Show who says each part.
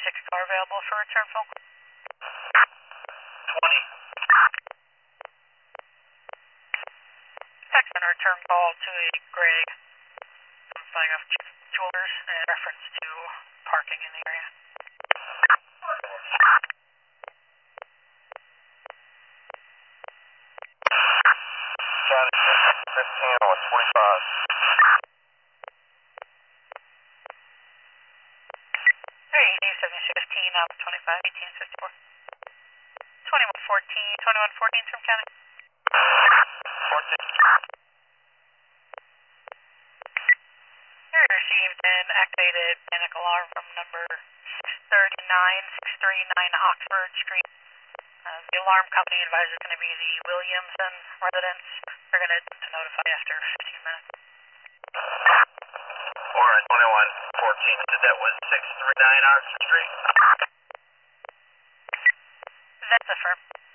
Speaker 1: car available for return phone call.
Speaker 2: 20.
Speaker 1: Text and return call to a Greg. Something of Jewelers in reference to parking in the area.
Speaker 2: County 15 with 25.
Speaker 1: Hey, 7615 out of 25, 1854. 2114 from County.
Speaker 2: 14.
Speaker 1: You received an activated panic alarm from number 639 Oxford Street. The alarm company advisor is going to be the Williamson residence. They're going to notify after 15 minutes.
Speaker 2: Alright, 2114, said that was 639 Oxford Street.
Speaker 1: That's affirmed.